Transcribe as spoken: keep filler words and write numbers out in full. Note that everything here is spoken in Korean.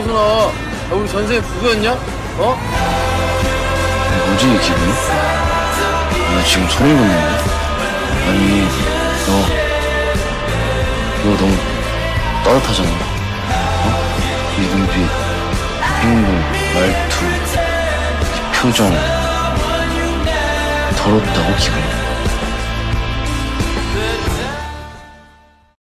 정순아. 야, 우리 전생에 부부였냐? 어? 뭐지 이 기분? 나 지금 소름 돋는데? 아니 너, 너 너무 따뜻하잖아. 어? 이 눈빛, 행동, 말투, 이 표정 더럽다고 기분이.